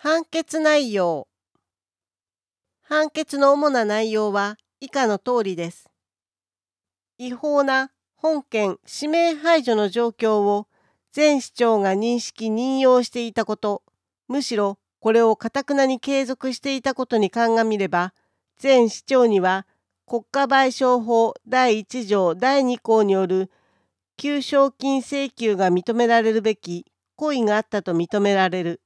判決内容。判決の主な内容は以下の通りです。違法な本件指名排除の状況を前市長が認識任用していたこと、むしろこれを頑なに継続していたことに鑑みれば、前市長には国家賠償法第1条第2項による求償金請求が認められるべき故意があったと認められる。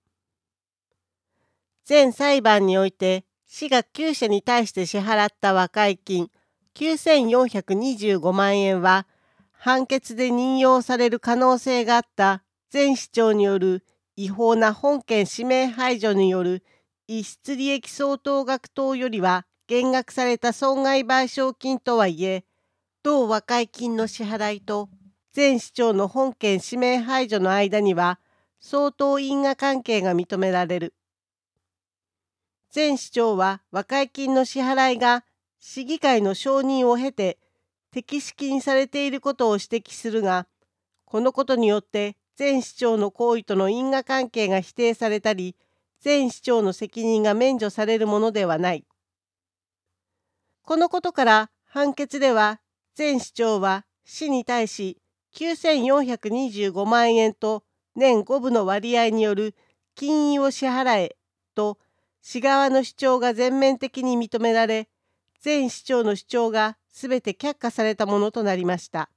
前裁判において市が9社に対して支払った和解金9425万円は、判決で任用される可能性があった前市長による違法な本件指名排除による逸失利益相当額等よりは減額された損害賠償金とはいえ、同和解金の支払いと前市長の本件指名排除の間には相当因果関係が認められる。前市長は和解金の支払いが市議会の承認を経て適式にされていることを指摘するが、このことによって前市長の行為との因果関係が否定されたり、前市長の責任が免除されるものではない。このことから判決では、前市長は市に対し9425万円と年5分の割合による金利を支払えと市側の主張が全面的に認められ、前市長の主張がすべて却下されたものとなりました。